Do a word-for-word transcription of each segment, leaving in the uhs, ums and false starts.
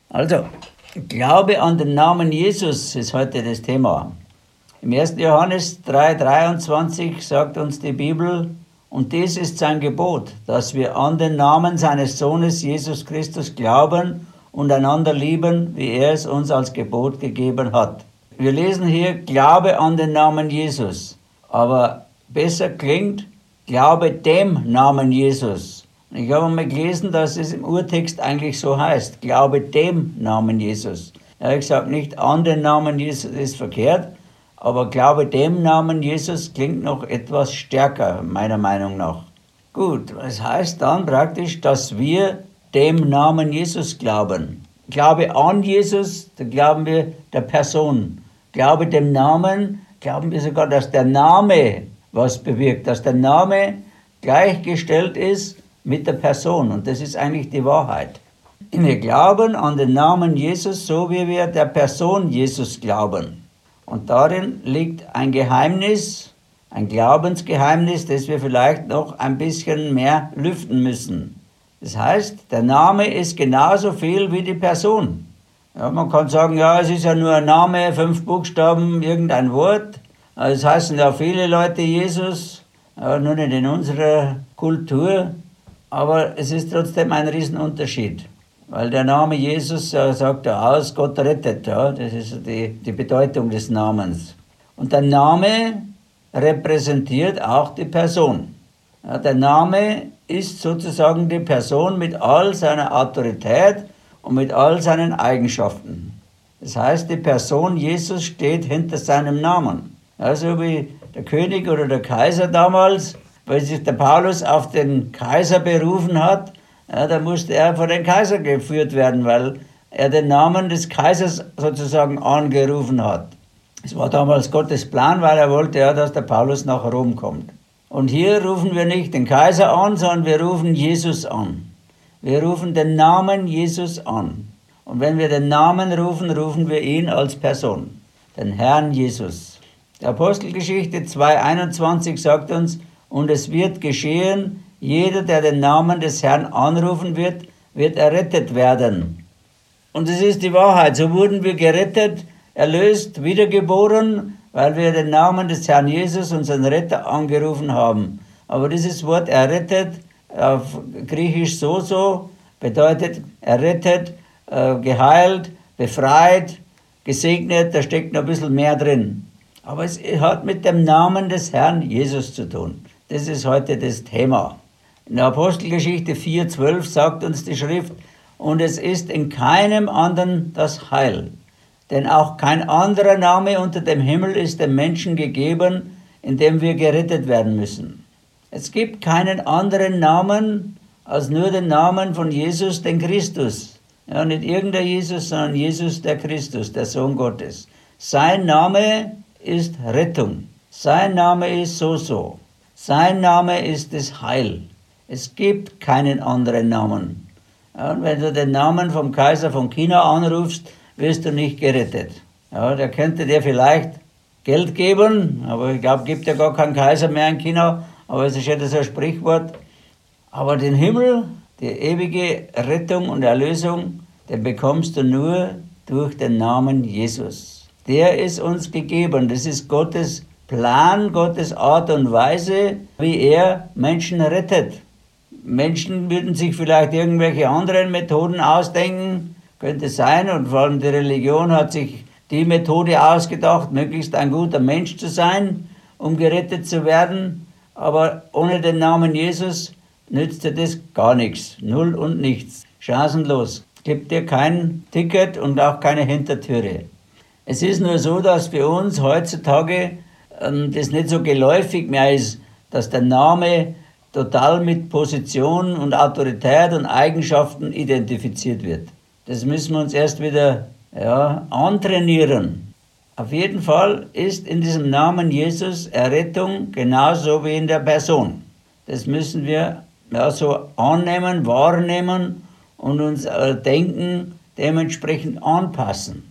Also, Glaube an den Namen Jesus ist heute das Thema. Im ersten Johannes drei dreiundzwanzig sagt uns die Bibel, und dies ist sein Gebot, dass wir an den Namen seines Sohnes Jesus Christus glauben und einander lieben, wie er es uns als Gebot gegeben hat. Wir lesen hier Glaube an den Namen Jesus, aber besser klingt Glaube dem Namen Jesus. Ich habe mal gelesen, dass es im Urtext eigentlich so heißt, Glaube dem Namen Jesus. Er hat gesagt, nicht an den Namen Jesus ist verkehrt, aber Glaube dem Namen Jesus klingt noch etwas stärker, meiner Meinung nach. Gut, das heißt dann praktisch, dass wir dem Namen Jesus glauben. Glaube an Jesus, da glauben wir der Person. Glaube dem Namen, glauben wir sogar, dass der Name was bewirkt, dass der Name gleichgestellt ist mit der Person. Und das ist eigentlich die Wahrheit. Wir glauben an den Namen Jesus, so wie wir der Person Jesus glauben. Und darin liegt ein Geheimnis, ein Glaubensgeheimnis, das wir vielleicht noch ein bisschen mehr lüften müssen. Das heißt, der Name ist genauso viel wie die Person. Ja, man kann sagen, ja, es ist ja nur ein Name, fünf Buchstaben, irgendein Wort. Es heißen ja viele Leute Jesus, ja, nur nicht in unserer Kultur. Aber es ist trotzdem ein Riesenunterschied. Weil der Name Jesus ja, sagt ja aus, Gott rettet. Ja, das ist die, die Bedeutung des Namens. Und der Name repräsentiert auch die Person. Ja, der Name ist sozusagen die Person mit all seiner Autorität und mit all seinen Eigenschaften. Das heißt, die Person Jesus steht hinter seinem Namen. Ja, so wie der König oder der Kaiser damals, weil sich der Paulus auf den Kaiser berufen hat, ja, da musste er vor den Kaiser geführt werden, weil er den Namen des Kaisers sozusagen angerufen hat. Es war damals Gottes Plan, weil er wollte ja, dass der Paulus nach Rom kommt. Und hier rufen wir nicht den Kaiser an, sondern wir rufen Jesus an. Wir rufen den Namen Jesus an. Und wenn wir den Namen rufen, rufen wir ihn als Person, den Herrn Jesus. Die Apostelgeschichte zwei einundzwanzig sagt uns, und es wird geschehen, jeder, der den Namen des Herrn anrufen wird, wird errettet werden. Und es ist die Wahrheit, so wurden wir gerettet, erlöst, wiedergeboren, weil wir den Namen des Herrn Jesus, unseren Retter, angerufen haben. Aber dieses Wort errettet, auf Griechisch sozo, bedeutet errettet, äh, geheilt, befreit, gesegnet, da steckt noch ein bisschen mehr drin. Aber es hat mit dem Namen des Herrn Jesus zu tun. Das ist heute das Thema. In der Apostelgeschichte vier zwölf sagt uns die Schrift, und es ist in keinem anderen das Heil. Denn auch kein anderer Name unter dem Himmel ist dem Menschen gegeben, in dem wir gerettet werden müssen. Es gibt keinen anderen Namen als nur den Namen von Jesus, den Christus. Ja, nicht irgendein Jesus, sondern Jesus, der Christus, der Sohn Gottes. Sein Name ist Rettung. Sein Name ist so-so. Sein Name ist das Heil. Es gibt keinen anderen Namen. Ja, und wenn du den Namen vom Kaiser von China anrufst, wirst du nicht gerettet. Ja, der könnte dir vielleicht Geld geben, aber ich glaube, es gibt ja gar keinen Kaiser mehr in China, aber es ist ja das ein Sprichwort. Aber den Himmel, die ewige Rettung und Erlösung, den bekommst du nur durch den Namen Jesus. Der ist uns gegeben, das ist Gottes Plan, Gottes Art und Weise, wie er Menschen rettet. Menschen würden sich vielleicht irgendwelche anderen Methoden ausdenken, könnte sein, und vor allem die Religion hat sich die Methode ausgedacht, möglichst ein guter Mensch zu sein, um gerettet zu werden, aber ohne den Namen Jesus nützt dir das gar nichts, null und nichts, chancenlos, gibt dir kein Ticket und auch keine Hintertüre. Es ist nur so, dass für uns heutzutage ähm, das nicht so geläufig mehr ist, dass der Name total mit Position und Autorität und Eigenschaften identifiziert wird. Das müssen wir uns erst wieder ja, antrainieren. Auf jeden Fall ist in diesem Namen Jesus Errettung genauso wie in der Person. Das müssen wir ja, so annehmen, wahrnehmen und uns äh, Denken dementsprechend anpassen.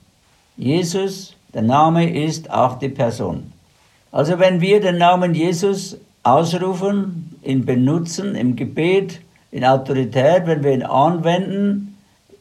Jesus, der Name ist auch die Person. Also wenn wir den Namen Jesus ausrufen, ihn benutzen im Gebet, in Autorität, wenn wir ihn anwenden,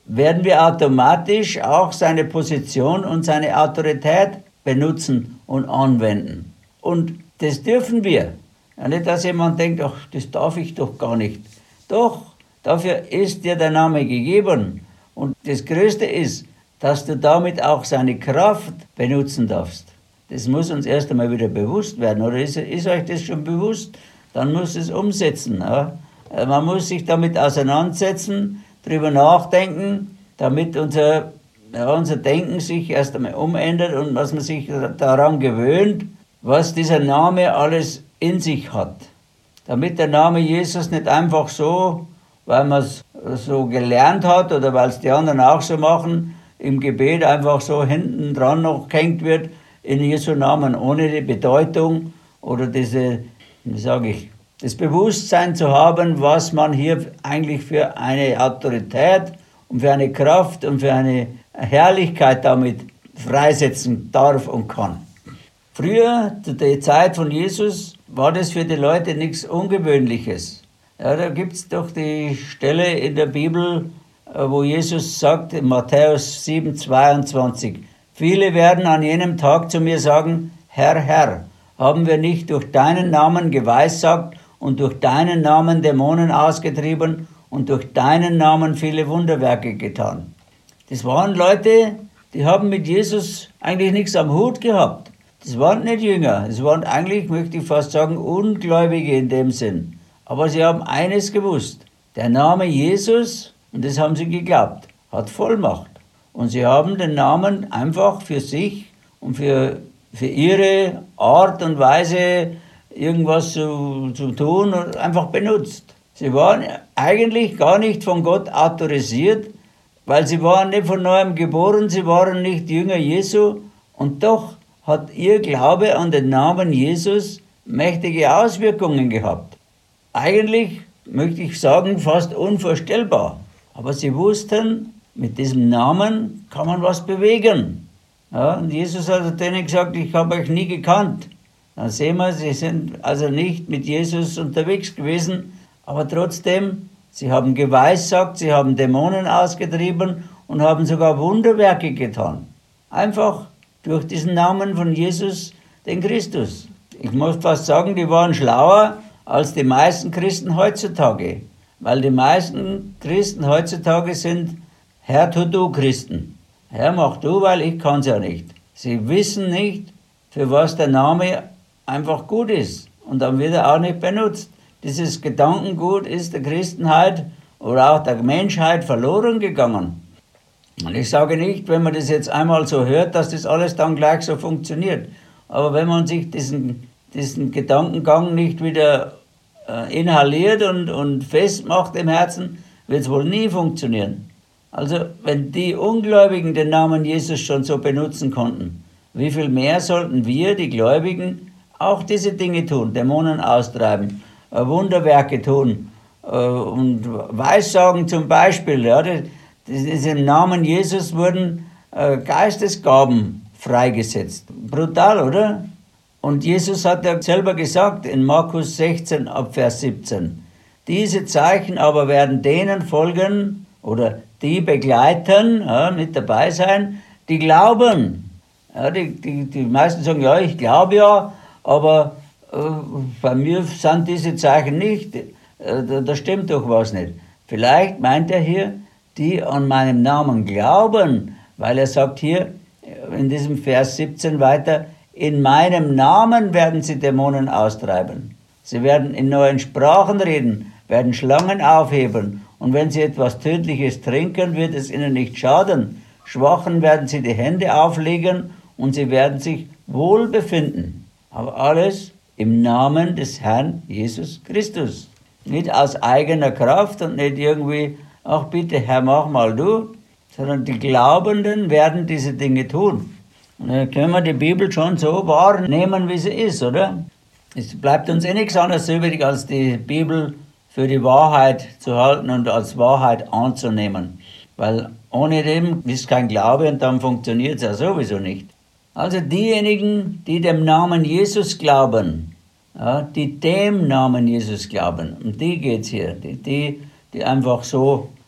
werden wir automatisch auch seine Position und seine Autorität benutzen und anwenden. Und das dürfen wir. Ja, nicht, dass jemand denkt, ach, das darf ich doch gar nicht. Doch, dafür ist dir der Name gegeben. Und das Größte ist, dass du damit auch seine Kraft benutzen darfst. Das muss uns erst einmal wieder bewusst werden. Oder ist, ist euch das schon bewusst? Dann muss es umsetzen. Ja? Man muss sich damit auseinandersetzen, darüber nachdenken, damit unser, ja, unser Denken sich erst einmal umändert und dass man sich daran gewöhnt, was dieser Name alles in sich hat. Damit der Name Jesus nicht einfach so, weil man es so gelernt hat oder weil es die anderen auch so machen, im Gebet einfach so hinten dran noch gehängt wird, in Jesu Namen, ohne die Bedeutung oder diese, wie sage ich, das Bewusstsein zu haben, was man hier eigentlich für eine Autorität und für eine Kraft und für eine Herrlichkeit damit freisetzen darf und kann. Früher, zu der Zeit von Jesus, war das für die Leute nichts Ungewöhnliches. Ja, da gibt es doch die Stelle in der Bibel, wo Jesus sagt, in Matthäus sieben, zweiundzwanzig, viele werden an jenem Tag zu mir sagen, Herr, Herr, haben wir nicht durch deinen Namen geweissagt und durch deinen Namen Dämonen ausgetrieben und durch deinen Namen viele Wunderwerke getan. Das waren Leute, die haben mit Jesus eigentlich nichts am Hut gehabt. Das waren nicht Jünger, das waren eigentlich, möchte ich fast sagen, Ungläubige in dem Sinn. Aber sie haben eines gewusst, der Name Jesus, und das haben sie geglaubt, hat Vollmacht. Und sie haben den Namen einfach für sich und für, für ihre Art und Weise, irgendwas zu, zu tun, einfach benutzt. Sie waren eigentlich gar nicht von Gott autorisiert, weil sie waren nicht von neuem geboren, sie waren nicht Jünger Jesu. Und doch hat ihr Glaube an den Namen Jesus mächtige Auswirkungen gehabt. Eigentlich, möchte ich sagen, fast unvorstellbar. Aber sie wussten, mit diesem Namen kann man was bewegen. Ja, und Jesus hat denen gesagt, ich habe euch nie gekannt. Dann sehen wir, sie sind also nicht mit Jesus unterwegs gewesen, aber trotzdem, sie haben geweissagt, sie haben Dämonen ausgetrieben und haben sogar Wunderwerke getan. Einfach durch diesen Namen von Jesus, den Christus. Ich muss fast sagen, die waren schlauer als die meisten Christen heutzutage. Weil die meisten Christen heutzutage sind, Herr, tu du Christen. Herr, mach du, weil ich kann es ja nicht. Sie wissen nicht, für was der Name einfach gut ist. Und dann wird er auch nicht benutzt. Dieses Gedankengut ist der Christenheit oder auch der Menschheit verloren gegangen. Und ich sage nicht, wenn man das jetzt einmal so hört, dass das alles dann gleich so funktioniert. Aber wenn man sich diesen, diesen Gedankengang nicht wieder äh, inhaliert und, und festmacht im Herzen, wird es wohl nie funktionieren. Also wenn die Ungläubigen den Namen Jesus schon so benutzen konnten, wie viel mehr sollten wir, die Gläubigen, auch diese Dinge tun, Dämonen austreiben, äh, Wunderwerke tun äh, und Weissagen zum Beispiel. Ja, das, das ist im Namen Jesus wurden äh, Geistesgaben freigesetzt. Brutal, oder? Und Jesus hat ja selber gesagt in Markus sechzehn, ab Vers siebzehn, diese Zeichen aber werden denen folgen oder die begleiten, ja, mit dabei sein, die glauben. Ja, die, die, die meisten sagen, ja, ich glaube ja, aber äh, bei mir sind diese Zeichen nicht, äh, da, da stimmt doch was nicht. Vielleicht meint er hier, die an meinem Namen glauben, weil er sagt hier in diesem Vers siebzehn weiter, in meinem Namen werden sie Dämonen austreiben. Sie werden in neuen Sprachen reden, werden Schlangen aufheben und wenn sie etwas Tödliches trinken, wird es ihnen nicht schaden. Schwachen werden sie die Hände auflegen und sie werden sich wohl befinden. Aber alles im Namen des Herrn Jesus Christus. Nicht aus eigener Kraft und nicht irgendwie, ach bitte Herr, mach mal du, sondern die Glaubenden werden diese Dinge tun. Und dann können wir die Bibel schon so wahrnehmen, wie sie ist, oder? Es bleibt uns eh nichts anderes übrig, als die Bibel für die Wahrheit zu halten und als Wahrheit anzunehmen. Weil ohne dem ist kein Glaube und dann funktioniert es ja sowieso nicht. Also diejenigen, die dem Namen Jesus glauben, ja, die dem Namen Jesus glauben, um die geht es hier, die, die, die einfach so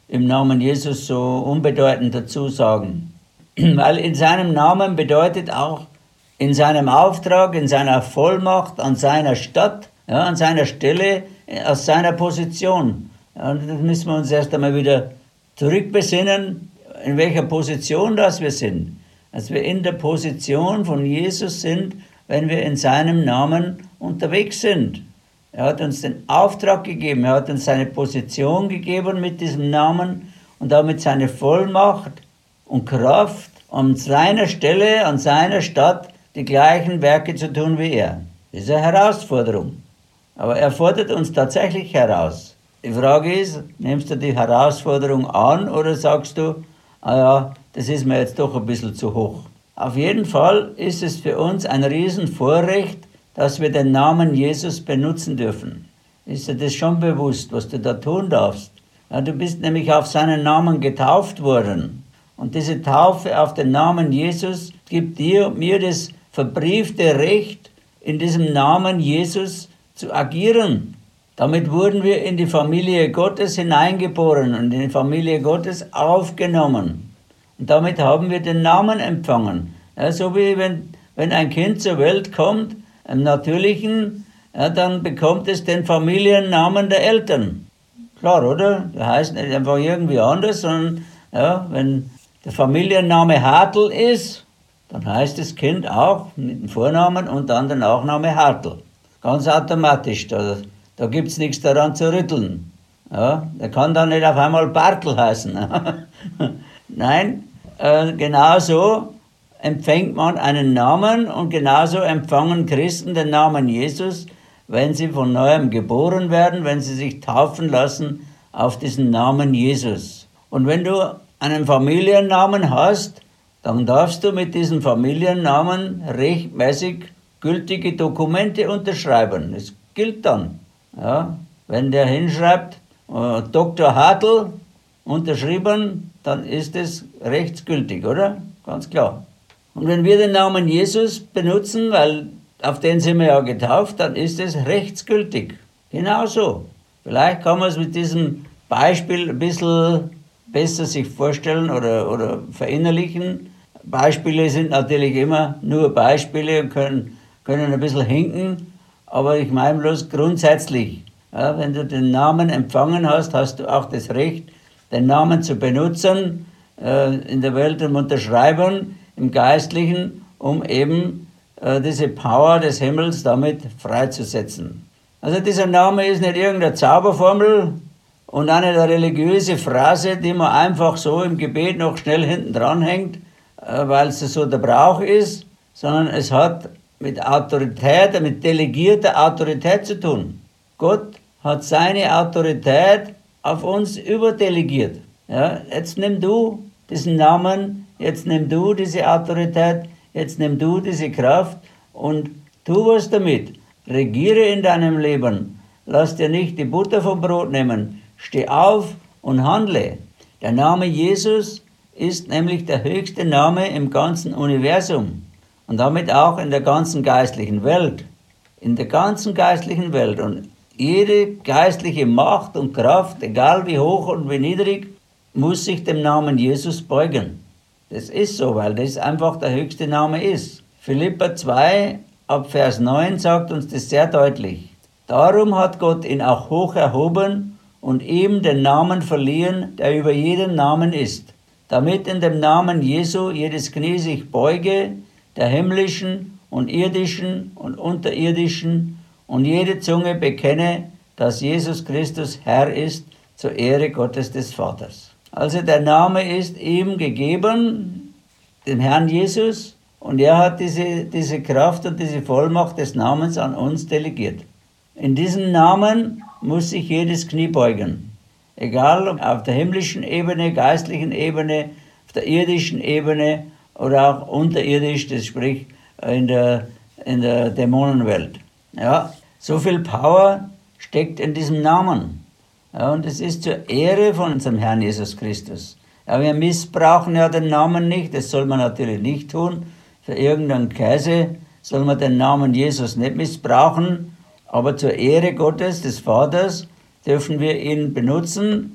im Namen Jesus so unbedeutend dazu sagen. Weil in seinem Namen bedeutet auch in seinem Auftrag, in seiner Vollmacht, an seiner Stadt, ja, an seiner Stelle, aus seiner Position. Ja, und das müssen wir uns erst einmal wieder zurückbesinnen, in welcher Position das wir sind. Dass wir in der Position von Jesus sind, wenn wir in seinem Namen unterwegs sind. Er hat uns den Auftrag gegeben, er hat uns seine Position gegeben mit diesem Namen und damit seine Vollmacht und Kraft, an seiner Stelle, an seiner Stadt die gleichen Werke zu tun wie er. Das ist eine Herausforderung. Aber er fordert uns tatsächlich heraus. Die Frage ist, nimmst du die Herausforderung an oder sagst du, ah ja, das ist mir jetzt doch ein bisschen zu hoch. Auf jeden Fall ist es für uns ein Riesenvorrecht, dass wir den Namen Jesus benutzen dürfen. Ist dir das schon bewusst, was du da tun darfst? Ja, du bist nämlich auf seinen Namen getauft worden. Und diese Taufe auf den Namen Jesus gibt dir und mir das verbriefte Recht, in diesem Namen Jesus zu agieren. Damit wurden wir in die Familie Gottes hineingeboren und in die Familie Gottes aufgenommen. Und damit haben wir den Namen empfangen. Ja, so wie wenn, wenn ein Kind zur Welt kommt, im Natürlichen, ja, dann bekommt es den Familiennamen der Eltern. Klar, oder? Der heißt nicht einfach irgendwie anders, sondern ja, wenn der Familienname Hartl ist, dann heißt das Kind auch mit dem Vornamen und dann der Nachname Hartl. Ganz automatisch, da, da gibt es nichts daran zu rütteln. Ja, der kann dann nicht auf einmal Bartl heißen. Nein, äh, genauso empfängt man einen Namen und genauso empfangen Christen den Namen Jesus, wenn sie von Neuem geboren werden, wenn sie sich taufen lassen auf diesen Namen Jesus. Und wenn du einen Familiennamen hast, dann darfst du mit diesem Familiennamen rechtmäßig gültige Dokumente unterschreiben. Das gilt dann. Ja, wenn der hinschreibt, äh, Doktor Hartl, unterschrieben, dann ist es rechtsgültig, oder? Ganz klar. Und wenn wir den Namen Jesus benutzen, weil auf den sind wir ja getauft, dann ist es rechtsgültig. Genauso. Vielleicht kann man es mit diesem Beispiel ein bisschen besser sich vorstellen oder, oder verinnerlichen. Beispiele sind natürlich immer nur Beispiele und können, können ein bisschen hinken, aber ich meine bloß grundsätzlich. Ja, wenn du den Namen empfangen hast, hast du auch das Recht, den Namen zu benutzen, äh, in der Welt um unterschreiben, im Geistlichen, um eben äh, diese Power des Himmels damit freizusetzen. Also dieser Name ist nicht irgendeine Zauberformel und auch nicht eine religiöse Phrase, die man einfach so im Gebet noch schnell hinten dran hängt, äh, weil es so der Brauch ist, sondern es hat mit Autorität, mit delegierter Autorität zu tun. Gott hat seine Autorität auf uns überdelegiert. Ja, jetzt nimm du diesen Namen, jetzt nimm du diese Autorität, jetzt nimm du diese Kraft und tu was damit. Regiere in deinem Leben. Lass dir nicht die Butter vom Brot nehmen. Steh auf und handle. Der Name Jesus ist nämlich der höchste Name im ganzen Universum und damit auch in der ganzen geistlichen Welt. In der ganzen geistlichen Welt. Und jede geistliche Macht und Kraft, egal wie hoch und wie niedrig, muss sich dem Namen Jesus beugen. Das ist so, weil das einfach der höchste Name ist. Philipper zwei, ab Vers neun sagt uns das sehr deutlich. Darum hat Gott ihn auch hoch erhoben und ihm den Namen verliehen, der über jeden Namen ist, damit in dem Namen Jesu jedes Knie sich beuge, der himmlischen und irdischen und unterirdischen, und jede Zunge bekenne, dass Jesus Christus Herr ist, zur Ehre Gottes des Vaters. Also der Name ist ihm gegeben, dem Herrn Jesus, und er hat diese, diese Kraft und diese Vollmacht des Namens an uns delegiert. In diesem Namen muss sich jedes Knie beugen. Egal ob auf der himmlischen Ebene, geistlichen Ebene, auf der irdischen Ebene oder auch unterirdisch, das sprich in der, in der Dämonenwelt. Ja, so viel Power steckt in diesem Namen. Ja, und es ist zur Ehre von unserem Herrn Jesus Christus. Ja, wir missbrauchen ja den Namen nicht, das soll man natürlich nicht tun. Für irgendeinen Käse soll man den Namen Jesus nicht missbrauchen, aber zur Ehre Gottes, des Vaters, dürfen wir ihn benutzen,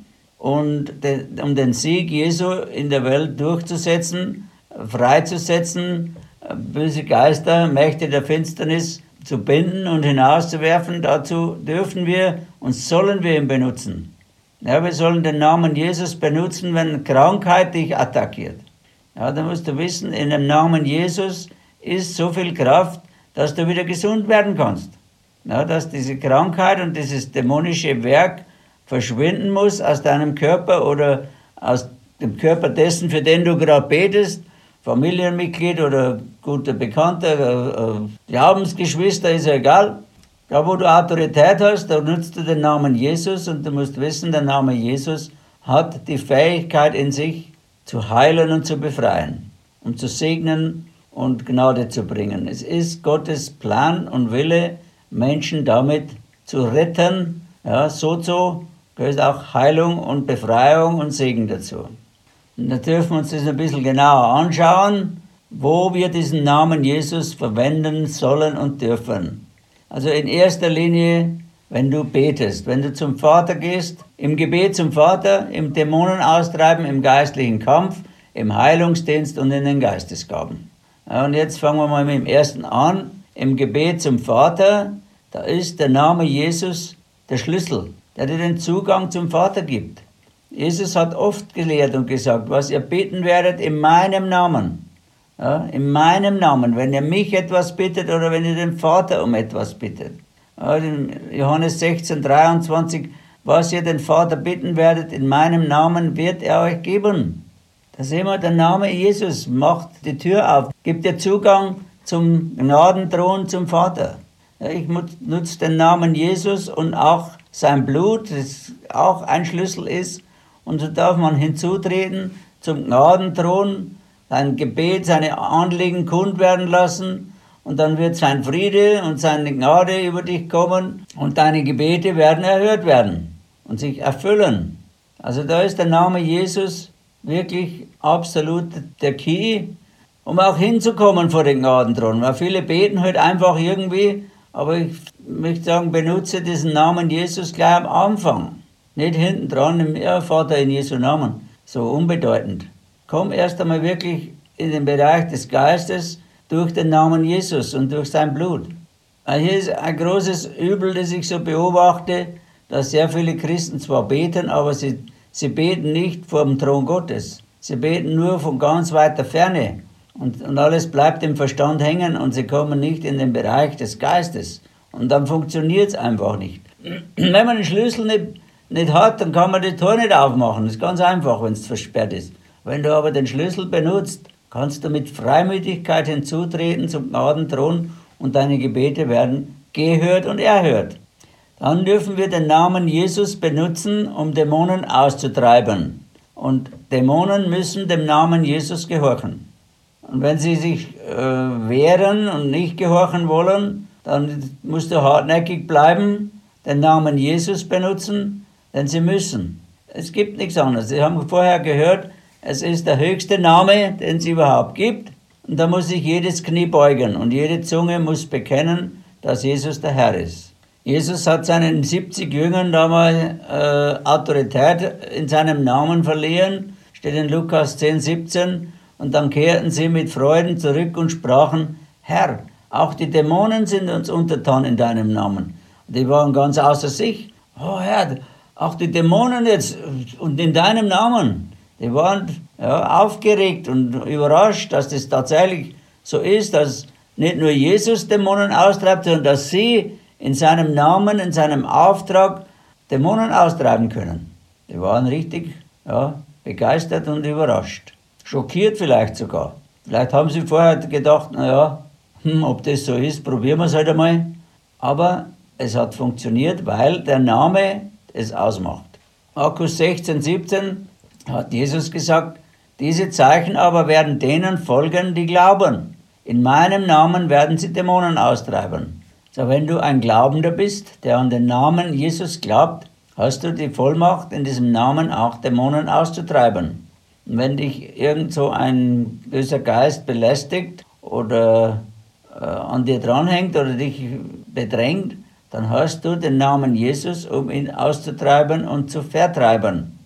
und den, um den Sieg Jesu in der Welt durchzusetzen, freizusetzen, böse Geister, Mächte der Finsternis zu binden und hinauszuwerfen. Dazu dürfen wir und sollen wir ihn benutzen. Ja, wir sollen den Namen Jesus benutzen, wenn Krankheit dich attackiert. Ja, dann musst du wissen, in dem Namen Jesus ist so viel Kraft, dass du wieder gesund werden kannst. Ja, dass diese Krankheit und dieses dämonische Werk verschwinden muss aus deinem Körper oder aus dem Körper dessen, für den du gerade betest, Familienmitglied oder guter Bekannter, äh, Glaubensgeschwister, ist ja egal. Da, wo du Autorität hast, da nutzt du den Namen Jesus und du musst wissen, der Name Jesus hat die Fähigkeit in sich, zu heilen und zu befreien und zu segnen und Gnade zu bringen. Es ist Gottes Plan und Wille, Menschen damit zu retten. Ja, so so gehört auch Heilung und Befreiung und Segen dazu. Und da dürfen wir uns das ein bisschen genauer anschauen, wo wir diesen Namen Jesus verwenden sollen und dürfen. Also in erster Linie, wenn du betest, wenn du zum Vater gehst, im Gebet zum Vater, im Dämonenaustreiben, im geistlichen Kampf, im Heilungsdienst und in den Geistesgaben. Ja, und jetzt fangen wir mal mit dem ersten an. Im Gebet zum Vater, da ist der Name Jesus der Schlüssel, der dir den Zugang zum Vater gibt. Jesus hat oft gelehrt und gesagt, was ihr beten werdet in meinem Namen. Ja, in meinem Namen, wenn ihr mich etwas bittet oder wenn ihr den Vater um etwas bittet. Ja, in Johannes sechzehn, dreiundzwanzig, was ihr den Vater bitten werdet in meinem Namen, wird er euch geben. Da sehen wir, der Name Jesus macht die Tür auf, gibt dir Zugang zum Gnadenthron zum Vater. Ja, ich nutze den Namen Jesus und auch sein Blut, das auch ein Schlüssel ist. Und so darf man hinzutreten zum Gnadenthron, sein Gebet, seine Anliegen kund werden lassen und dann wird sein Friede und seine Gnade über dich kommen und deine Gebete werden erhört werden und sich erfüllen. Also da ist der Name Jesus wirklich absolut der Key, um auch hinzukommen vor den Gnadenthron. Weil viele beten halt einfach irgendwie, aber ich möchte sagen, benutze diesen Namen Jesus gleich am Anfang. Nicht hinten dran, ja, Vater in Jesu Namen, so unbedeutend. Komm erst einmal wirklich in den Bereich des Geistes durch den Namen Jesus und durch sein Blut. Hier ist ein großes Übel, das ich so beobachte, dass sehr viele Christen zwar beten, aber sie, sie beten nicht vor dem Thron Gottes. Sie beten nur von ganz weiter Ferne und, und alles bleibt im Verstand hängen und sie kommen nicht in den Bereich des Geistes. Und dann funktioniert es einfach nicht. Wenn man den Schlüssel nicht nicht hat, dann kann man das Tor nicht aufmachen. Das ist ganz einfach, wenn es versperrt ist. Wenn du aber den Schlüssel benutzt, kannst du mit Freimütigkeit hinzutreten zum Gnadenthron und deine Gebete werden gehört und erhört. Dann dürfen wir den Namen Jesus benutzen, um Dämonen auszutreiben. Und Dämonen müssen dem Namen Jesus gehorchen. Und wenn sie sich äh, wehren und nicht gehorchen wollen, dann musst du hartnäckig bleiben, den Namen Jesus benutzen, denn sie müssen. Es gibt nichts anderes. Sie haben vorher gehört, es ist der höchste Name, den es überhaupt gibt. Und da muss sich jedes Knie beugen und jede Zunge muss bekennen, dass Jesus der Herr ist. Jesus hat seinen siebzig Jüngern damals äh, Autorität in seinem Namen verliehen, steht in Lukas zehn, siebzehn. Und dann kehrten sie mit Freuden zurück und sprachen, Herr, auch die Dämonen sind uns untertan in deinem Namen. Und die waren ganz außer sich. Oh Herr, auch die Dämonen jetzt und in deinem Namen. Die waren ja, aufgeregt und überrascht, dass das tatsächlich so ist, dass nicht nur Jesus Dämonen austreibt, sondern dass sie in seinem Namen, in seinem Auftrag Dämonen austreiben können. Die waren richtig ja, begeistert und überrascht. Schockiert vielleicht sogar. Vielleicht haben sie vorher gedacht, naja, hm, ob das so ist, probieren wir es halt einmal. Aber es hat funktioniert, weil der Name es ausmacht. Markus sechzehn, siebzehn hat Jesus gesagt, diese Zeichen aber werden denen folgen, die glauben. In meinem Namen werden sie Dämonen austreiben. So, wenn du ein Glaubender bist, der an den Namen Jesus glaubt, hast du die Vollmacht, in diesem Namen auch Dämonen auszutreiben. Und wenn dich irgend so ein böser Geist belästigt oder äh, an dir dranhängt oder dich bedrängt, dann hast du den Namen Jesus, um ihn auszutreiben und zu vertreiben.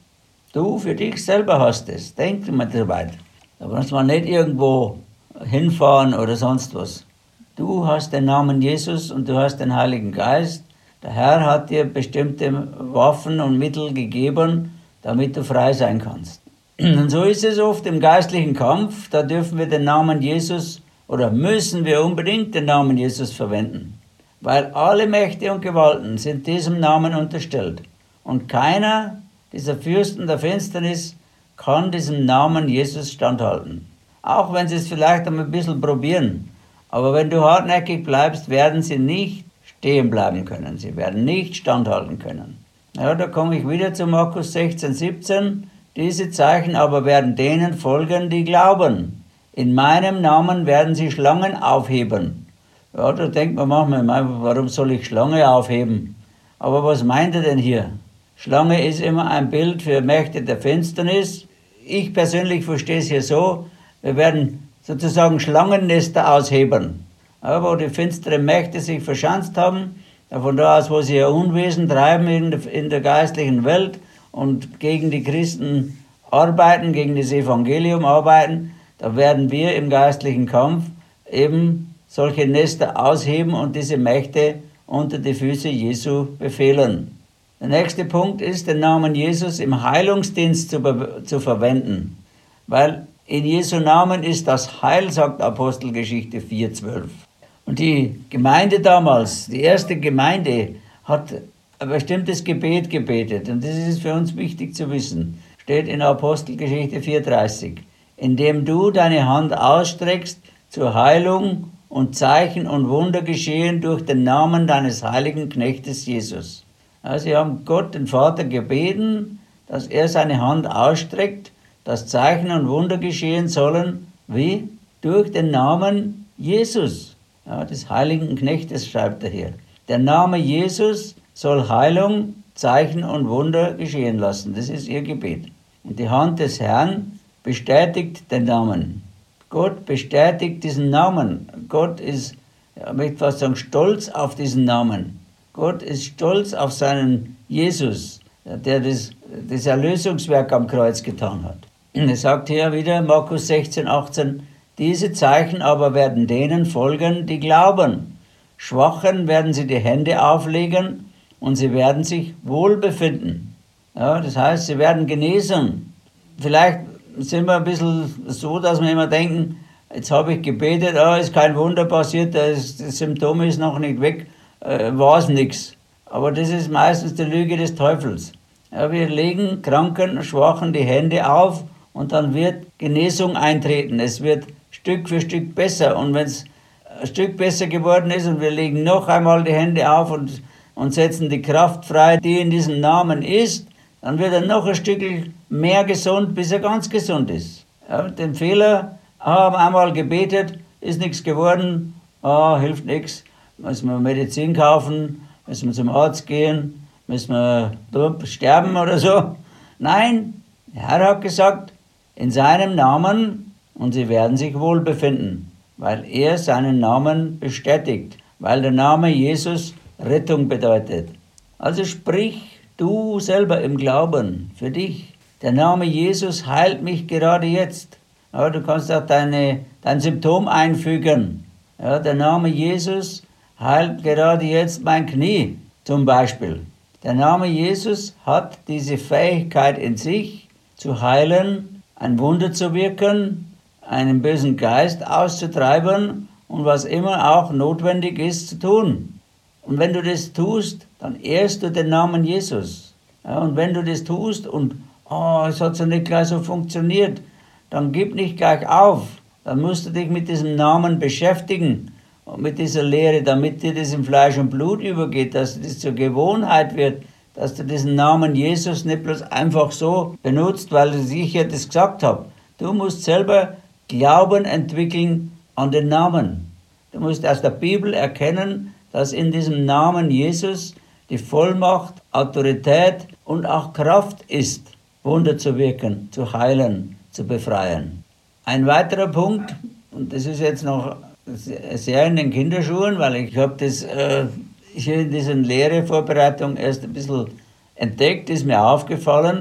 Du für dich selber hast es. Denk mal so weit. Da muss man nicht irgendwo hinfahren oder sonst was. Du hast den Namen Jesus und du hast den Heiligen Geist. Der Herr hat dir bestimmte Waffen und Mittel gegeben, damit du frei sein kannst. Und so ist es oft im geistlichen Kampf. Da dürfen wir den Namen Jesus oder müssen wir unbedingt den Namen Jesus verwenden. Weil alle Mächte und Gewalten sind diesem Namen unterstellt. Und keiner dieser Fürsten der Finsternis kann diesem Namen Jesus standhalten. Auch wenn sie es vielleicht ein bisschen probieren. Aber wenn du hartnäckig bleibst, werden sie nicht stehen bleiben können. Sie werden nicht standhalten können. Ja, da komme ich wieder zu Markus sechzehn, siebzehn. Diese Zeichen aber werden denen folgen, die glauben. In meinem Namen werden sie Schlangen aufheben. Ja, da denkt man manchmal, warum soll ich Schlange aufheben? Aber was meint er denn hier? Schlange ist immer ein Bild für Mächte der Finsternis. Ich persönlich verstehe es hier so, wir werden sozusagen Schlangennester ausheben. Ja, wo die finsteren Mächte sich verschanzt haben, von da aus, wo sie ihr Unwesen treiben in der, in der geistlichen Welt und gegen die Christen arbeiten, gegen das Evangelium arbeiten, da werden wir im geistlichen Kampf eben solche Nester ausheben und diese Mächte unter die Füße Jesu befehlen. Der nächste Punkt ist, den Namen Jesus im Heilungsdienst zu, zu verwenden, weil in Jesu Namen ist das Heil, sagt Apostelgeschichte vier, zwölf. Und die Gemeinde damals, die erste Gemeinde, hat ein bestimmtes Gebet gebetet. Und das ist für uns wichtig zu wissen. Steht in Apostelgeschichte vier, dreißig. Indem du deine Hand ausstreckst zur Heilung und Zeichen und Wunder geschehen durch den Namen deines heiligen Knechtes Jesus. Also sie haben Gott, den Vater, gebeten, dass er seine Hand ausstreckt, dass Zeichen und Wunder geschehen sollen, wie? Durch den Namen Jesus. Ja, des heiligen Knechtes schreibt er hier. Der Name Jesus soll Heilung, Zeichen und Wunder geschehen lassen. Das ist ihr Gebet. Und die Hand des Herrn bestätigt den Namen. Gott bestätigt diesen Namen. Gott ist, ich möchte fast sagen, stolz auf diesen Namen. Gott ist stolz auf seinen Jesus, der das, das Erlösungswerk am Kreuz getan hat. Er sagt hier wieder, Markus sechzehn, achtzehn, diese Zeichen aber werden denen folgen, die glauben. Schwachen werden sie die Hände auflegen und sie werden sich wohl befinden. Ja, das heißt, sie werden genesen. Vielleicht sind wir ein bisschen so, dass wir immer denken, jetzt habe ich gebetet, oh, ist kein Wunder passiert, das, das Symptom ist noch nicht weg, äh, war es nichts. Aber das ist meistens die Lüge des Teufels. Ja, wir legen Kranken, Schwachen die Hände auf und dann wird Genesung eintreten. Es wird Stück für Stück besser. Und wenn es ein Stück besser geworden ist und wir legen noch einmal die Hände auf und, und setzen die Kraft frei, die in diesem Namen ist, dann wird er noch ein Stück mehr gesund, bis er ganz gesund ist. Ja, den Fehler, haben einmal gebetet, ist nichts geworden, ah, hilft nichts, müssen wir Medizin kaufen, müssen wir zum Arzt gehen, müssen wir sterben oder so. Nein, der Herr hat gesagt, in seinem Namen, und sie werden sich wohl befinden, weil er seinen Namen bestätigt, weil der Name Jesus Rettung bedeutet. Also sprich du selber im Glauben für dich. Der Name Jesus heilt mich gerade jetzt. Ja, du kannst auch deine, dein Symptom einfügen. Ja, der Name Jesus heilt gerade jetzt mein Knie zum Beispiel. Der Name Jesus hat diese Fähigkeit in sich, zu heilen, ein Wunder zu wirken, einen bösen Geist auszutreiben und was immer auch notwendig ist zu tun. Und wenn du das tust, dann ehrst du den Namen Jesus. Ja, und wenn du das tust und oh, es hat so nicht gleich so funktioniert, dann gib nicht gleich auf. Dann musst du dich mit diesem Namen beschäftigen und mit dieser Lehre, damit dir das in Fleisch und Blut übergeht, dass das zur Gewohnheit wird, dass du diesen Namen Jesus nicht bloß einfach so benutzt, weil ich ja das gesagt habe. Du musst selber Glauben entwickeln an den Namen. Du musst aus der Bibel erkennen, dass in diesem Namen Jesus die Vollmacht, Autorität und auch Kraft ist, Wunder zu wirken, zu heilen, zu befreien. Ein weiterer Punkt, und das ist jetzt noch sehr in den Kinderschuhen, weil ich habe das äh, hier in dieser Lehrevorbereitung erst ein bisschen entdeckt, ist mir aufgefallen.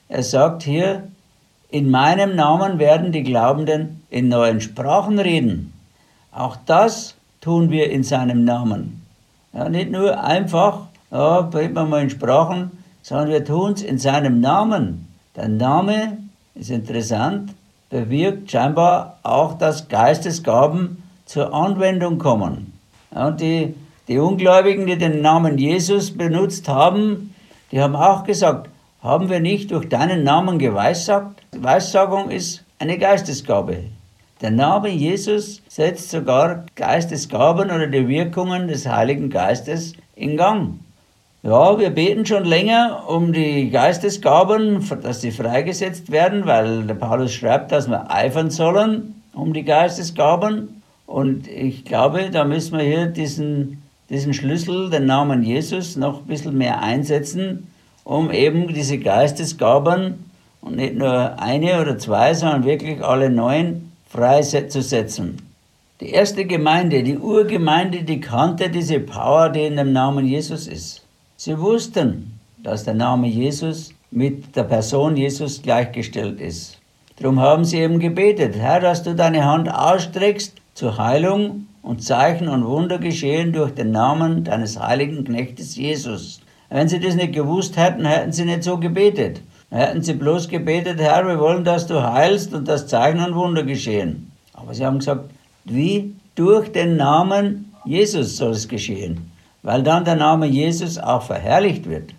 Er sagt hier, in meinem Namen werden die Glaubenden in neuen Sprachen reden. Auch das tun wir in seinem Namen. Ja, nicht nur einfach, ja, reden wir mal in Sprachen, sondern wir tun es in seinem Namen. Der Name, ist interessant, bewirkt scheinbar auch, dass Geistesgaben zur Anwendung kommen. Ja, und die, die Ungläubigen, die den Namen Jesus benutzt haben, die haben auch gesagt, haben wir nicht durch deinen Namen geweissagt? Weissagung ist eine Geistesgabe. Der Name Jesus setzt sogar Geistesgaben oder die Wirkungen des Heiligen Geistes in Gang. Ja, wir beten schon länger um die Geistesgaben, dass sie freigesetzt werden, weil der Paulus schreibt, dass wir eifern sollen um die Geistesgaben. Und ich glaube, da müssen wir hier diesen, diesen Schlüssel, den Namen Jesus, noch ein bisschen mehr einsetzen, um eben diese Geistesgaben, und nicht nur eine oder zwei, sondern wirklich alle neun freizusetzen. Die erste Gemeinde, die Urgemeinde, die kannte diese Power, die in dem Namen Jesus ist. Sie wussten, dass der Name Jesus mit der Person Jesus gleichgestellt ist. Darum haben sie eben gebetet, Herr, dass du deine Hand ausstreckst zur Heilung und Zeichen und Wunder geschehen durch den Namen deines heiligen Knechtes Jesus. Wenn sie das nicht gewusst hätten, hätten sie nicht so gebetet. Dann hätten sie bloß gebetet, Herr, wir wollen, dass du heilst und dass Zeichen und Wunder geschehen. Aber sie haben gesagt, wie? Durch den Namen Jesus soll es geschehen. Weil dann der Name Jesus auch verherrlicht wird.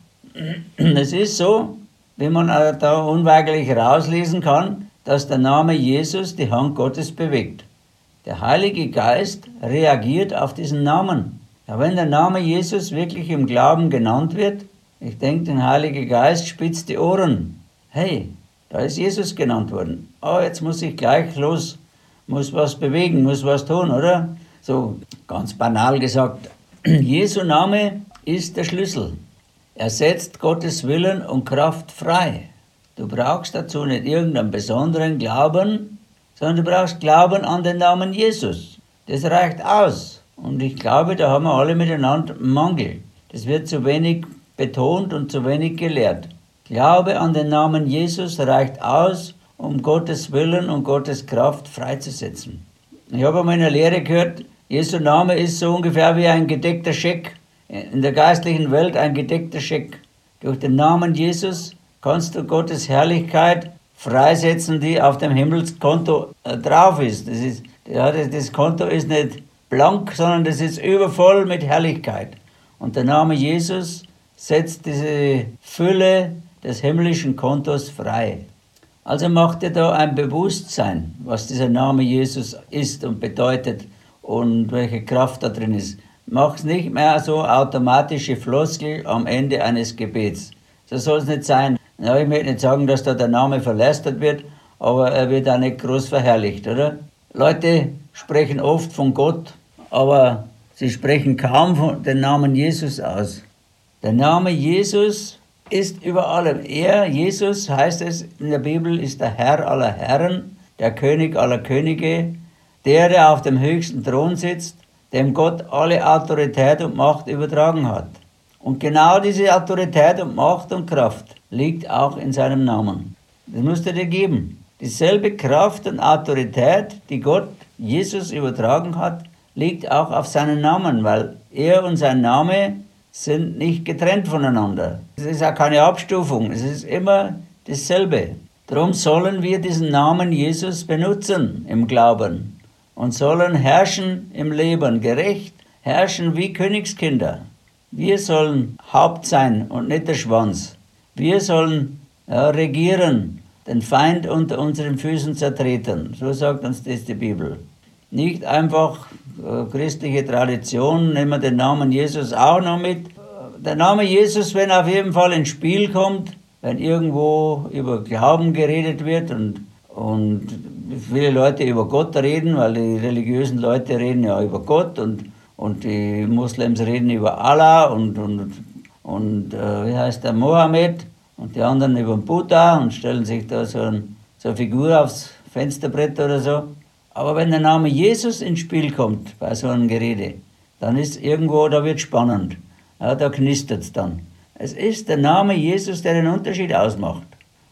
Es ist so, wie man da unweigerlich rauslesen kann, dass der Name Jesus die Hand Gottes bewegt. Der Heilige Geist reagiert auf diesen Namen. Ja, wenn der Name Jesus wirklich im Glauben genannt wird, ich denke, der Heilige Geist spitzt die Ohren. Hey, da ist Jesus genannt worden. Oh, jetzt muss ich gleich los, muss was bewegen, muss was tun, oder? So ganz banal gesagt, Jesu Name ist der Schlüssel. Er setzt Gottes Willen und Kraft frei. Du brauchst dazu nicht irgendeinen besonderen Glauben, sondern du brauchst Glauben an den Namen Jesus. Das reicht aus. Und ich glaube, da haben wir alle miteinander Mangel. Das wird zu wenig betont und zu wenig gelehrt. Glaube an den Namen Jesus reicht aus, um Gottes Willen und Gottes Kraft freizusetzen. Ich habe einmal in der Lehre gehört, Jesu Name ist so ungefähr wie ein gedeckter Scheck. In der geistlichen Welt ein gedeckter Scheck. Durch den Namen Jesus kannst du Gottes Herrlichkeit freisetzen, die auf dem Himmelskonto drauf ist. Das ist, ja, das, das Konto ist nicht blank, sondern das ist übervoll mit Herrlichkeit. Und der Name Jesus setzt diese Fülle des himmlischen Kontos frei. Also mach dir da ein Bewusstsein, was dieser Name Jesus ist und bedeutet und welche Kraft da drin ist. Mach's nicht mehr so automatische Floskel am Ende eines Gebets. So soll es nicht sein. Ja, ich möchte nicht sagen, dass da der Name verlästert wird, aber er wird auch nicht groß verherrlicht, oder? Leute sprechen oft von Gott, aber sie sprechen kaum von den Namen Jesus aus. Der Name Jesus ist über allem. Er, Jesus, heißt es in der Bibel, ist der Herr aller Herren, der König aller Könige, der, der auf dem höchsten Thron sitzt, dem Gott alle Autorität und Macht übertragen hat. Und genau diese Autorität und Macht und Kraft liegt auch in seinem Namen. Das musst du dir geben. Dieselbe Kraft und Autorität, die Gott Jesus übertragen hat, liegt auch auf seinen Namen, weil er und sein Name sind nicht getrennt voneinander. Es ist auch keine Abstufung, es ist immer dasselbe. Darum sollen wir diesen Namen Jesus benutzen im Glauben und sollen herrschen im Leben, gerecht herrschen wie Königskinder. Wir sollen Haupt sein und nicht der Schwanz. Wir sollen ja, regieren, den Feind unter unseren Füßen zertreten. So sagt uns das die Bibel. Nicht einfach äh, christliche Tradition, nehmen wir den Namen Jesus auch noch mit. Der Name Jesus, wenn er auf jeden Fall ins Spiel kommt, wenn irgendwo über Glauben geredet wird und, und viele Leute über Gott reden, weil die religiösen Leute reden ja über Gott und, und die Moslems reden über Allah und, und, und äh, wie heißt der, Mohammed und die anderen über den Buddha und stellen sich da so, ein, so eine Figur aufs Fensterbrett oder so. Aber wenn der Name Jesus ins Spiel kommt bei so einem Gerede, dann ist irgendwo, da wird spannend. Ja, da knistert es dann. Es ist der Name Jesus, der den Unterschied ausmacht.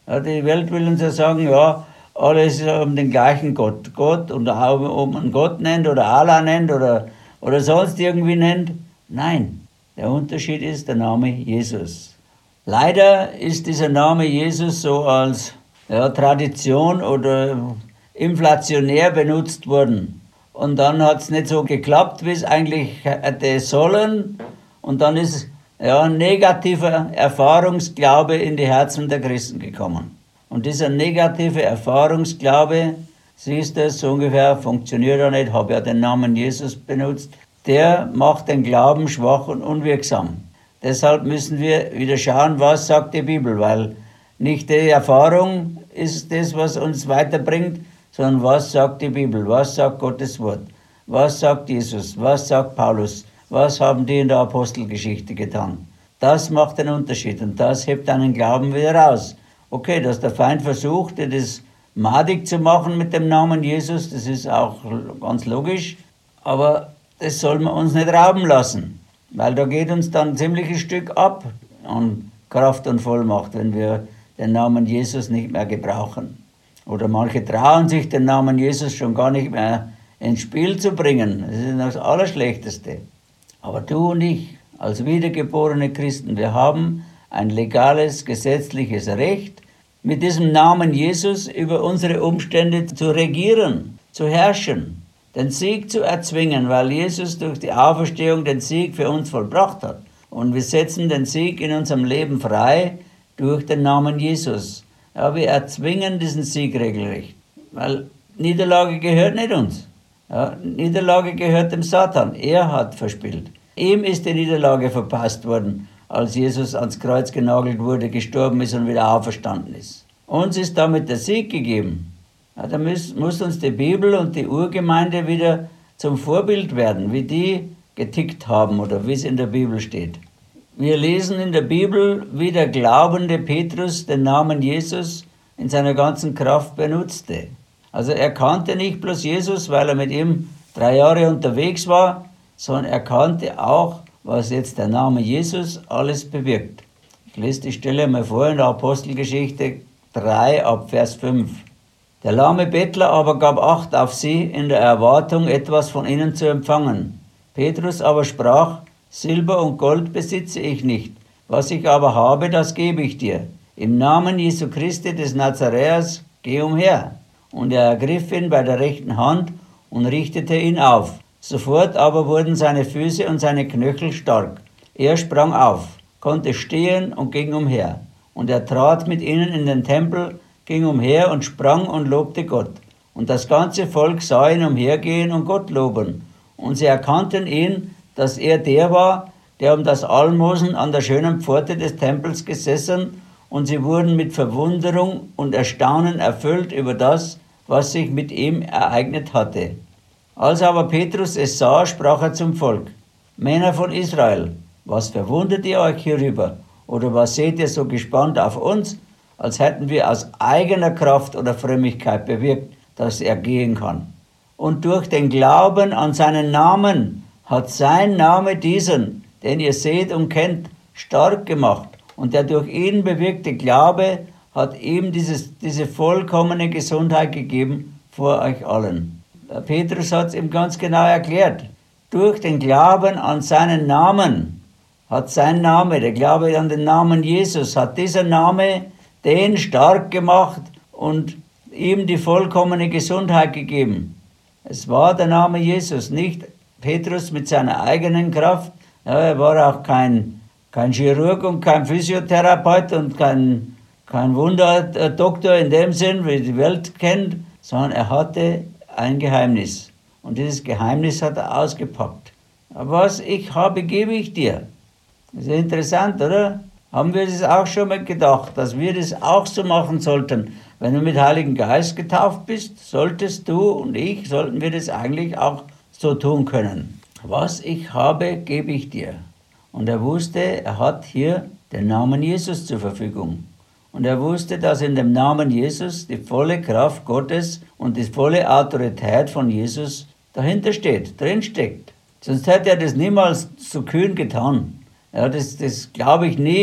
Ja, die Welt will uns ja sagen, ja, alles um den gleichen Gott. Gott und ob man Gott nennt oder Allah nennt oder, oder sonst irgendwie nennt. Nein, der Unterschied ist der Name Jesus. Leider ist dieser Name Jesus so als ja, Tradition oder inflationär benutzt worden. Und dann hat es nicht so geklappt, wie es eigentlich hätte sollen. Und dann ist ja, ein negativer Erfahrungsglaube in die Herzen der Christen gekommen. Und dieser negative Erfahrungsglaube, siehst du, so ungefähr, funktioniert ja nicht, habe ja den Namen Jesus benutzt, der macht den Glauben schwach und unwirksam. Deshalb müssen wir wieder schauen, was sagt die Bibel, weil nicht die Erfahrung ist das, was uns weiterbringt, sondern was sagt die Bibel, was sagt Gottes Wort, was sagt Jesus, was sagt Paulus, was haben die in der Apostelgeschichte getan. Das macht den Unterschied und das hebt einen Glauben wieder raus. Okay, dass der Feind versucht, das madig zu machen mit dem Namen Jesus, das ist auch ganz logisch, aber das soll man uns nicht rauben lassen, weil da geht uns dann ein ziemliches Stück ab an Kraft und Vollmacht, wenn wir den Namen Jesus nicht mehr gebrauchen. Oder manche trauen sich, den Namen Jesus schon gar nicht mehr ins Spiel zu bringen. Das ist das Allerschlechteste. Aber du und ich, als wiedergeborene Christen, wir haben ein legales, gesetzliches Recht, mit diesem Namen Jesus über unsere Umstände zu regieren, zu herrschen, den Sieg zu erzwingen, weil Jesus durch die Auferstehung den Sieg für uns vollbracht hat. Und wir setzen den Sieg in unserem Leben frei durch den Namen Jesus. Ja, wir erzwingen diesen Sieg regelrecht, weil Niederlage gehört nicht uns. Ja, Niederlage gehört dem Satan. Er hat verspielt. Ihm ist die Niederlage verpasst worden, als Jesus ans Kreuz genagelt wurde, gestorben ist und wieder auferstanden ist. Uns ist damit der Sieg gegeben. Ja, da muss, muss uns die Bibel und die Urgemeinde wieder zum Vorbild werden, wie die getickt haben oder wie es in der Bibel steht. Wir lesen in der Bibel, wie der glaubende Petrus den Namen Jesus in seiner ganzen Kraft benutzte. Also er kannte nicht bloß Jesus, weil er mit ihm drei Jahre unterwegs war, sondern er kannte auch, was jetzt der Name Jesus alles bewirkt. Ich lese die Stelle mal vor in der Apostelgeschichte drei ab Vers fünf. Der lahme Bettler aber gab Acht auf sie, in der Erwartung, etwas von ihnen zu empfangen. Petrus aber sprach, Silber und Gold besitze ich nicht, was ich aber habe, das gebe ich dir. Im Namen Jesu Christi des Nazaräers, geh umher. Und er ergriff ihn bei der rechten Hand und richtete ihn auf. Sofort aber wurden seine Füße und seine Knöchel stark. Er sprang auf, konnte stehen und ging umher. Und er trat mit ihnen in den Tempel, ging umher und sprang und lobte Gott. Und das ganze Volk sah ihn umhergehen und Gott loben. Und sie erkannten ihn, dass er der war, der um das Almosen an der schönen Pforte des Tempels gesessen, und sie wurden mit Verwunderung und Erstaunen erfüllt über das, was sich mit ihm ereignet hatte. Als aber Petrus es sah, sprach er zum Volk, Männer von Israel, was verwundert ihr euch hierüber? Oder was seht ihr so gespannt auf uns, als hätten wir aus eigener Kraft oder Frömmigkeit bewirkt, dass er gehen kann? Und durch den Glauben an seinen Namen hat sein Name diesen, den ihr seht und kennt, stark gemacht. Und der durch ihn bewirkte Glaube hat ihm dieses, diese vollkommene Gesundheit gegeben vor euch allen. Petrus hat es ihm ganz genau erklärt. Durch den Glauben an seinen Namen hat sein Name, der Glaube an den Namen Jesus, hat dieser Name den stark gemacht und ihm die vollkommene Gesundheit gegeben. Es war der Name Jesus, nicht Petrus mit seiner eigenen Kraft. Ja, er war auch kein, kein Chirurg und kein Physiotherapeut und kein, kein Wunderdoktor in dem Sinn, wie die Welt kennt, sondern er hatte ein Geheimnis. Und dieses Geheimnis hat er ausgepackt. Was ich habe, gebe ich dir. Das ist interessant, oder? Haben wir das auch schon mal gedacht, dass wir das auch so machen sollten? Wenn du mit Heiligen Geist getauft bist, solltest du und ich, sollten wir das eigentlich auch so tun können. Was ich habe, gebe ich dir. Und er wusste, er hat hier den Namen Jesus zur Verfügung. Und er wusste, dass in dem Namen Jesus die volle Kraft Gottes und die volle Autorität von Jesus dahinter steht, drinsteckt. Sonst hätte er das niemals so kühn getan. Ja, das, das glaube ich nie,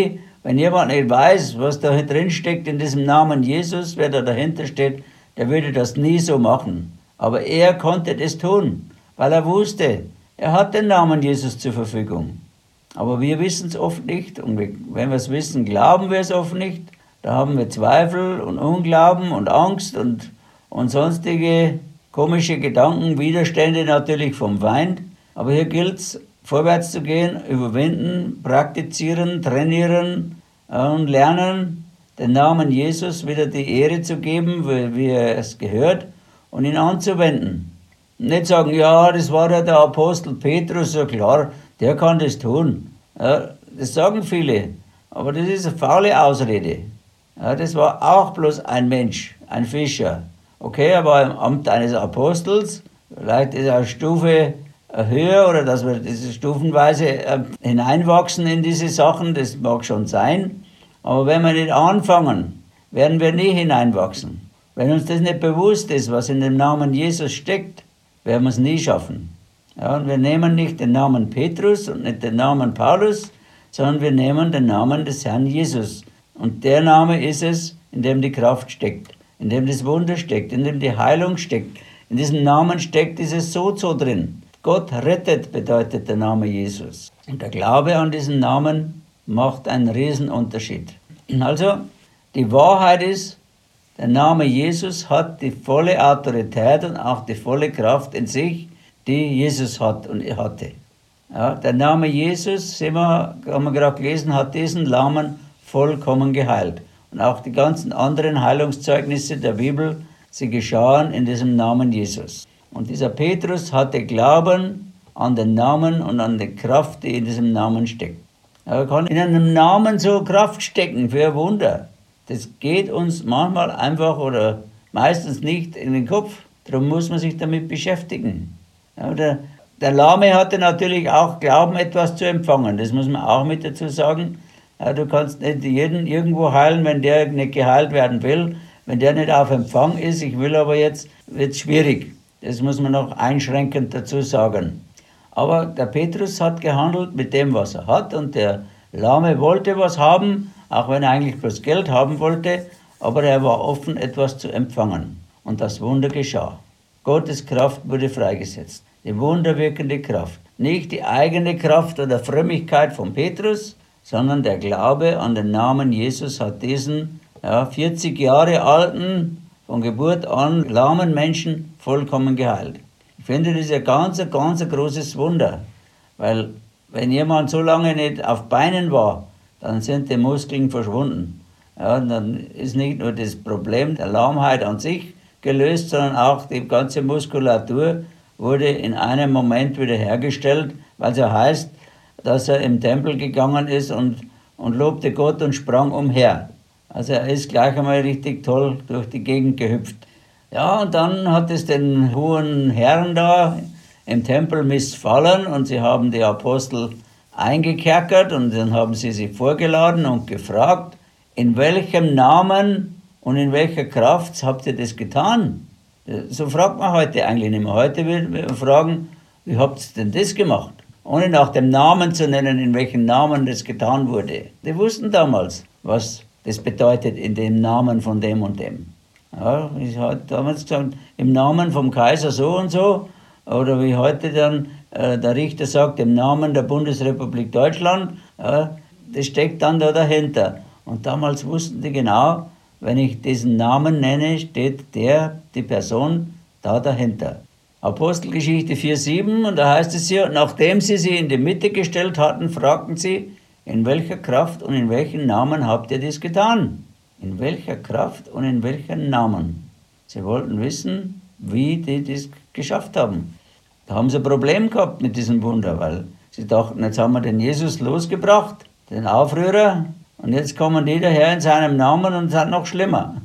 Wenn jemand nicht weiß, was da drin steckt in diesem Namen Jesus, wer da dahinter steht, der würde das nie so machen. Aber er konnte das tun, weil er wusste, er hat den Namen Jesus zur Verfügung. Aber wir wissen es oft nicht und wenn wir es wissen, glauben wir es oft nicht. Da haben wir Zweifel und Unglauben und Angst und, und sonstige komische Gedanken, Widerstände natürlich vom Feind. Aber hier gilt es, vorwärts zu gehen, überwinden, praktizieren, trainieren und lernen, den Namen Jesus wieder die Ehre zu geben, wie er es gehört, und ihn anzuwenden. Nicht sagen, ja, das war ja der Apostel Petrus, so klar, der kann das tun. Ja, das sagen viele, aber das ist eine faule Ausrede. Ja, das war auch bloß ein Mensch, ein Fischer. Okay, er war im Amt eines Apostels, vielleicht ist er eine Stufe höher oder dass wir diese stufenweise äh, hineinwachsen in diese Sachen, das mag schon sein. Aber wenn wir nicht anfangen, werden wir nie hineinwachsen. Wenn uns das nicht bewusst ist, was in dem Namen Jesus steckt, werden wir es nie schaffen. Ja, und wir nehmen nicht den Namen Petrus und nicht den Namen Paulus, sondern wir nehmen den Namen des Herrn Jesus. Und der Name ist es, in dem die Kraft steckt, in dem das Wunder steckt, in dem die Heilung steckt. In diesem Namen steckt dieses Sozo drin. Gott rettet, bedeutet der Name Jesus. Und der Glaube an diesen Namen macht einen Riesenunterschied. Also, die Wahrheit ist, der Name Jesus hat die volle Autorität und auch die volle Kraft in sich, die Jesus hat und er hatte. Ja, der Name Jesus, sehen wir, haben wir gerade gelesen, hat diesen Lahmen vollkommen geheilt. Und auch die ganzen anderen Heilungszeugnisse der Bibel, sie geschahen in diesem Namen Jesus. Und dieser Petrus hatte Glauben an den Namen und an die Kraft, die in diesem Namen steckt. Er kann in einem Namen so Kraft stecken für ein Wunder. Das geht uns manchmal einfach oder meistens nicht in den Kopf. Darum muss man sich damit beschäftigen. Ja, der, der Lahme hatte natürlich auch Glauben, etwas zu empfangen. Das muss man auch mit dazu sagen. Ja, du kannst nicht jeden irgendwo heilen, wenn der nicht geheilt werden will. Wenn der nicht auf Empfang ist, ich will aber jetzt, wird es schwierig. Das muss man noch einschränkend dazu sagen. Aber der Petrus hat gehandelt mit dem, was er hat. Und der Lahme wollte was haben, auch wenn er eigentlich bloß Geld haben wollte. Aber er war offen, etwas zu empfangen. Und das Wunder geschah. Gottes Kraft wurde freigesetzt. Die wunderwirkende Kraft. Nicht die eigene Kraft oder Frömmigkeit von Petrus, sondern der Glaube an den Namen Jesus hat diesen ja, vierzig Jahre alten, von Geburt an lahmen Menschen vollkommen geheilt. Ich finde, das ist ein ganz, ganz großes Wunder, weil wenn jemand so lange nicht auf Beinen war, dann sind die Muskeln verschwunden. Ja, dann ist nicht nur das Problem der Lahmheit an sich gelöst, sondern auch die ganze Muskulatur wurde in einem Moment wieder hergestellt, weil es ja heißt, dass er im Tempel gegangen ist und, und lobte Gott und sprang umher. Also er ist gleich einmal richtig toll durch die Gegend gehüpft. Ja, und dann hat es den hohen Herren da im Tempel missfallen und sie haben die Apostel eingekerkert und dann haben sie sie vorgeladen und gefragt, in welchem Namen und in welcher Kraft habt ihr das getan? So fragt man heute eigentlich nicht mehr. Heute will man fragen, wie habt ihr denn das gemacht? Ohne nach dem Namen zu nennen, in welchem Namen das getan wurde. Die wussten damals, was das bedeutet in dem Namen von dem und dem. Ja, ich habe damals gesagt, im Namen vom Kaiser so und so, oder wie heute dann äh, der Richter sagt, im Namen der Bundesrepublik Deutschland, ja, das steckt dann da dahinter. Und damals wussten die genau, wenn ich diesen Namen nenne, steht der, die Person da dahinter. Apostelgeschichte vier sieben, und da heißt es hier, nachdem sie sie in die Mitte gestellt hatten, fragten sie, in welcher Kraft und in welchem Namen habt ihr das getan? In welcher Kraft und in welchem Namen? Sie wollten wissen, wie die das geschafft haben. Da haben sie ein Problem gehabt mit diesem Wunder, weil sie dachten, jetzt haben wir den Jesus losgebracht, den Aufrührer, und jetzt kommen die daher in seinem Namen und sind noch schlimmer.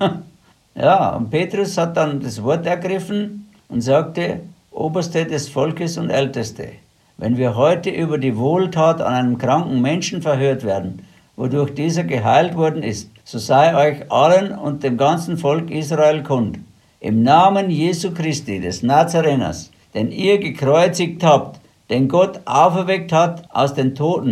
Ja, und Petrus hat dann das Wort ergriffen und sagte, Oberste des Volkes und Älteste, wenn wir heute über die Wohltat an einem kranken Menschen verhört werden, wodurch dieser geheilt worden ist, so sei euch allen und dem ganzen Volk Israel kund. Im Namen Jesu Christi, des Nazareners, den ihr gekreuzigt habt, den Gott auferweckt hat aus den Toten,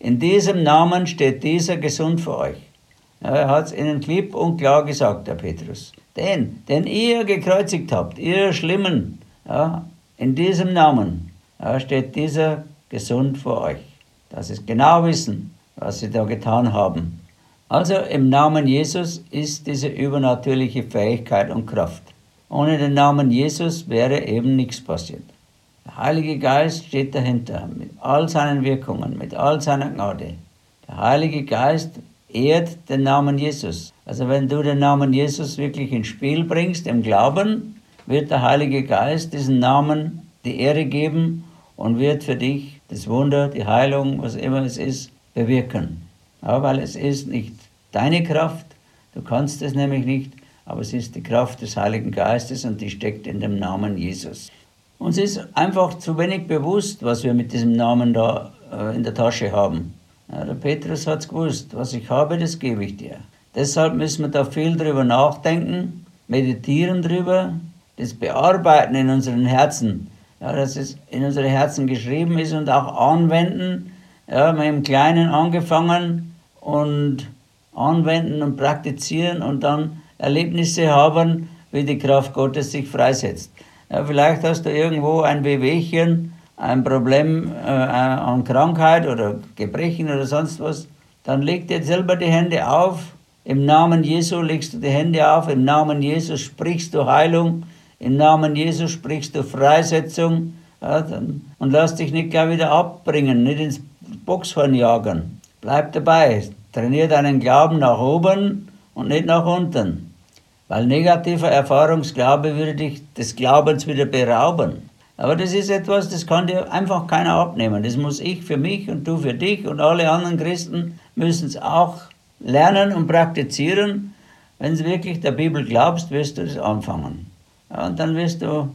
In diesem Namen steht dieser gesund für euch. Ja, er hat es ihnen klipp und klar gesagt, der Petrus. Den, den ihr gekreuzigt habt, ihr Schlimmen, ja, in diesem Namen ja, steht dieser gesund für euch. Dass sie genau wissen, was sie da getan haben. Also im Namen Jesus ist diese übernatürliche Fähigkeit und Kraft. Ohne den Namen Jesus wäre eben nichts passiert. Der Heilige Geist steht dahinter, mit all seinen Wirkungen, mit all seiner Gnade. Der Heilige Geist ehrt den Namen Jesus. Also wenn du den Namen Jesus wirklich ins Spiel bringst, im Glauben, wird der Heilige Geist diesen Namen die Ehre geben und wird für dich das Wunder, die Heilung, was immer es ist, bewirken. Ja, weil es ist nicht deine Kraft, du kannst es nämlich nicht, aber es ist die Kraft des Heiligen Geistes und die steckt in dem Namen Jesus. Uns ist einfach zu wenig bewusst, was wir mit diesem Namen da äh, in der Tasche haben. Ja, der Petrus hat es gewusst, was ich habe, das gebe ich dir. Deshalb müssen wir da viel drüber nachdenken, meditieren drüber, das bearbeiten in unseren Herzen, ja, dass es in unsere Herzen geschrieben ist und auch anwenden, ja, mit dem Kleinen angefangen und anwenden und praktizieren und dann Erlebnisse haben, wie die Kraft Gottes sich freisetzt. Ja, vielleicht hast du irgendwo ein Wehwehchen, ein Problem äh, an Krankheit oder Gebrechen oder sonst was, dann leg dir selber die Hände auf. Im Namen Jesu legst du die Hände auf, im Namen Jesus sprichst du Heilung, im Namen Jesus sprichst du Freisetzung, ja, dann, und lass dich nicht gleich wieder abbringen, nicht ins Boxhorn jagen. Bleib dabei, trainier deinen Glauben nach oben und nicht nach unten. Weil negativer Erfahrungsglaube würde dich des Glaubens wieder berauben. Aber das ist etwas, das kann dir einfach keiner abnehmen. Das muss ich für mich und du für dich und alle anderen Christen müssen es auch lernen und praktizieren. Wenn du wirklich der Bibel glaubst, wirst du das anfangen. Ja, und dann wirst du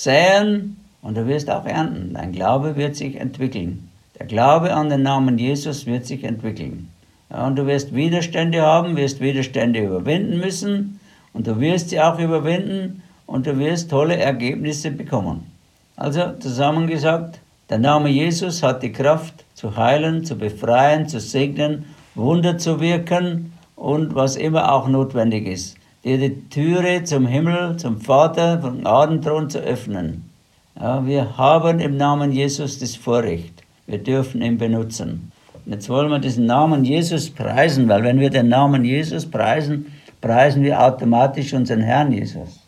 säen und du wirst auch ernten. Dein Glaube wird sich entwickeln. Der Glaube an den Namen Jesus wird sich entwickeln. Ja, und du wirst Widerstände haben, wirst Widerstände überwinden müssen und du wirst sie auch überwinden und du wirst tolle Ergebnisse bekommen. Also zusammengesagt, der Name Jesus hat die Kraft zu heilen, zu befreien, zu segnen, Wunder zu wirken und was immer auch notwendig ist, dir die Türe zum Himmel, zum Vater, vom Gnadenthron zu öffnen. Ja, wir haben im Namen Jesus das Vorrecht. Wir dürfen ihn benutzen. Und jetzt wollen wir diesen Namen Jesus preisen, weil wenn wir den Namen Jesus preisen, preisen wir automatisch unseren Herrn Jesus.